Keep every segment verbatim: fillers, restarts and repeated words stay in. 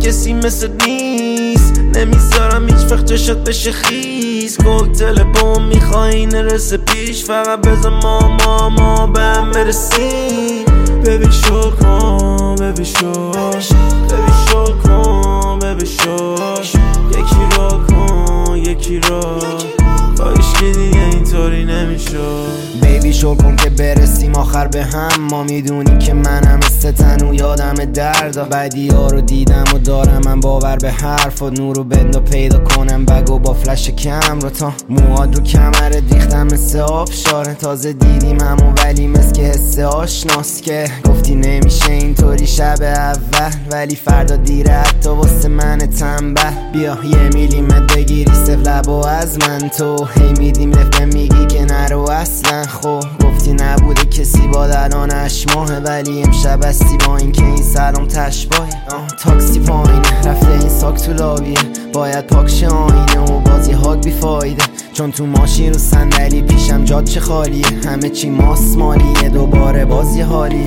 کسی مثل نیست، نمیذارم هیچ وقت جاشت بشه خیز. کوکتل بوم میخوایی نرسه پیش، فقط بذار ما ما ما به هم برسیم. ببین شو کن ببین شو ببین شو کن ببین شو، یکی را کن یکی را، کاش که دیگه اینطوری نمیشد. بیبی شو کن که برسیم آخر به هم، ما میدونی که منم استتن و یادم دردا. بدی ها رو دیدم و دارم من باور به حرف و نور و بندو پیدا کنم بگو با فلش کم رو تا مواد رو کمرت ریختم مثل آبشاره. تازه دیدیم همو ولی مثل که حس آشناست که گفتی نمیشه اینطوری شب اول، ولی فردا دیره حتی واسه من تنبل. بیا یه میلیمت بگیری سف لبو از من تو، هی میدیم رفته میگی که نرو اصلا. خب گفتی نبوده کسی با الانش ماهه، ولی امشب هستی با این که این سرم تشباهه. تاکسی پایینه رفته این ساک تو لابیه، باید پاکش آینه و بازی هاک بیفایده، چون تو ماشین رو صندلی پیشم جاد چه خالیه، همه چی ماسمالیه دوباره بازی حالیه.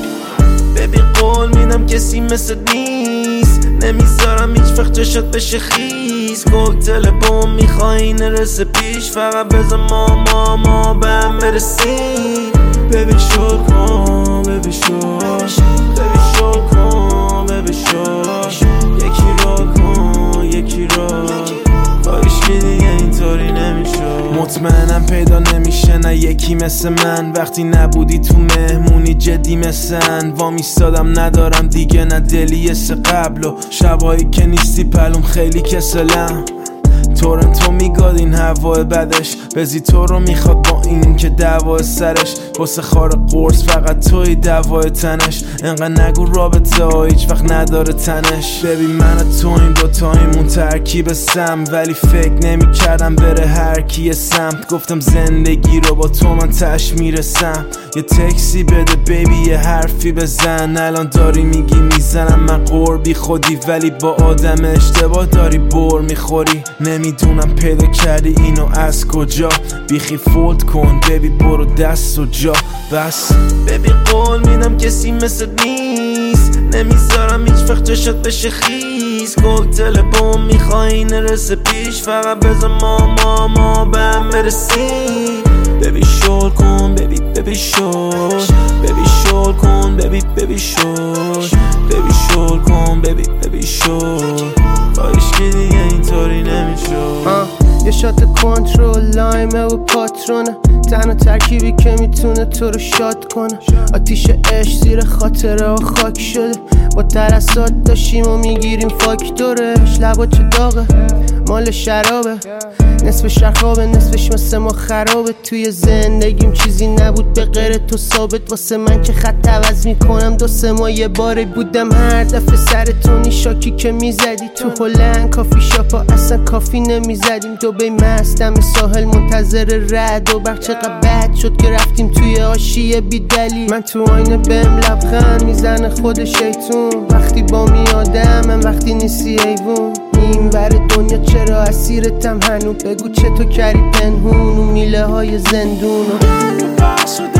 ببین قول میدم کسی مثل نیست، نمیذارم هیچ وقت جاشت بشه خیز. کوکتل بوم میخوایی نرسه پیش، فقط بذار ما ما ما به هم برسیم. ببین شو کن ببین شو ببین شو کن ببین شو، یکی را کن یکی را، کاش که دیگه اینطوری نمیشد. مطمئنم پیدا نمیشه نه یکی مثل من، وقتی نبودی تو مهمونی جدی مثل وا میستادم، ندارم دیگه نه دلی مثل قبل و شبایی که نیستی پلوم خیلی کسلم. تورنتو میگاد این هوای بدش، بزی تو رو میخواد با این که دوای سرش، واسه خار قرص فقط توی دوای تنش. انقدر نگو رابطه ها هیچ وقت نداره تنش. ببین من تو این دوتاییمون ترکیب سم، ولی فکر نمی کردم بره هر کی سمت. گفتم زندگی رو با تو من تش میرسم، یه تکسی بده بیبی یه حرفی بزن. الان داری میگی میزنم من قربی خودی، ولی با آدم اشتباه داری بر میخوری. نمیدونم پیدا کردی اینو از کجا، بیخی فولد کن بیبی برو دست و جا بس. ببین قول میدم کسی مثل نیست، نمیذارم هیچ وقت جاشت بشه خیز. کوکتل بوم میخوایی نرسه پیش، فقط بذار ما ما ما به هم برسیم. ببی شور کن ببی ببی شور ببی شور کن ببی ببی شور ببی شور کن ببی ببی شور، کاش که دیگه اینطوری نمیشد. یه شات کنترل لایمه و پاترونه، تنها ترکیبی که میتونه تو رو شاد کنه. آتیش عشق زیر خاطره ها خاک شده، با ترسات داشتیم و میگیریم فاکتورش. لبا چه داغه مال شرابه، نصفش رخابه نصفش مثل ما خرابه. توی زندگیم چیزی نبود به غیر تو ثابت، واسه من که خط عوض میکنم دو سه ماه یه باره. بودم هر دفعه سر تو نیشاکی که میزدی، تو هلند کافی شاپا اصلا کافی نمیزدیم. دوبی مستم ساحل منتظر رد و برق، چقدر بد شد که رفتیم توی آشیه بی دلیل. من تو آینه بهم لبخند میزنه خود شیطون، وقتی با میادم من وقتی نیستی ایوون. این ور دنیا چرا اسیرتم هنو، بگو چطور کردی پنهون و میله های زندون.